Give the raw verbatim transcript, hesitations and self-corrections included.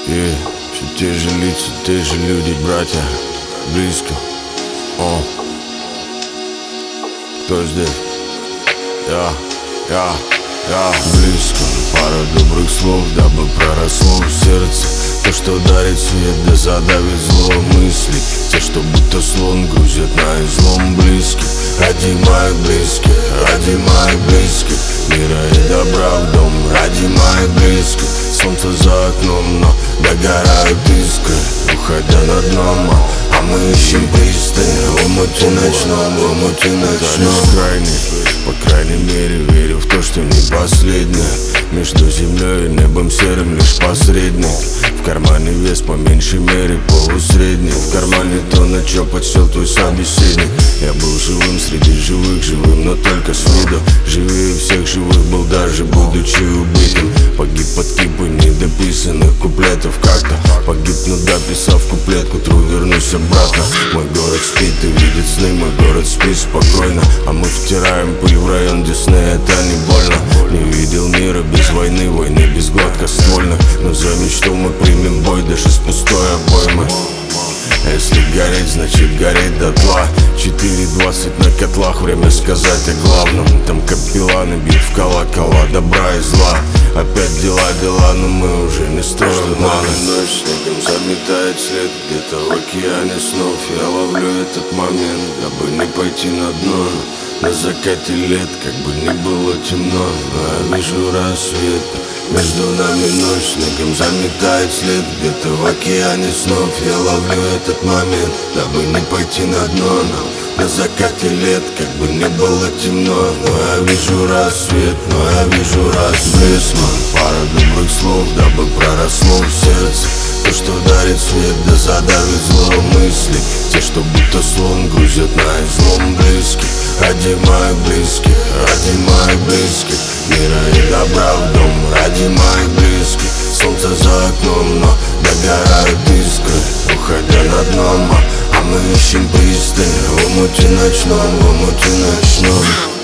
И все те же лица, те же люди, братья, близко. О, кто здесь? Я, я, я близко. Пара добрых слов, дабы проросло в сердце то, что дарит свет, да задавит зло мысли. Те, что будто слон грузят на излом близких. Ради моих близких, ради моих близких, мира и добра в дом, ради моих близких. Солнце за окном, но догорают искры, уходя на дно, а мы ищем пристань в омуте ночном, в омуте ночном. Крайний, по крайней мере, верю в то, что не последнее. Между землей и небом серым лишь посредник. В кармане вес по меньшей мере полусредний. В кармане то, на чё подсел твой собеседник. Я был живым среди живых, живым, но только с виду. Живее всех живых был, даже будучи убитым. Погиб под кипой недописанных куплетов. Как-то погибну, дописав куплет, к утру вернусь обратно. Мой город спит и видит сны, мой город спит спокойно. А мы втираем пыль в район Десны, это не больно. Не видел мира без войны, войны без гладкоствольных. Но за мечту мы примем бой, даже с пустой обоймой. Если гореть, значит гореть дотла. Четыре двадцать на котлах, время сказать о главном. Там капелланы бьют в колокола добра и зла. Опять дела, дела, но мы уже не строим планы. Ночь снегом заметает след где-то в океане снов. Я ловлю этот момент, дабы не пойти на дно. На закате лет, как бы ни было темно, но я вижу рассвет. Между нами ночь снегом заметает след где-то в океане снов. Я ловлю этот момент, дабы не пойти на дно. Но на закате лет, как бы ни было темно, но я вижу рассвет, но я вижу рассвет. Пара добрых слов, дабы проросло в сердце то, что дарит свет, да задавит зло мысли. Те, что будто слон грузят на излом близких. Ради моих близких, ради моих близких, мира и добра в дом, ради моих близких. Солнце за окном, но догорают искры, уходя на дно, а мы ищем пристань в омуте ночном, в омуте ночном.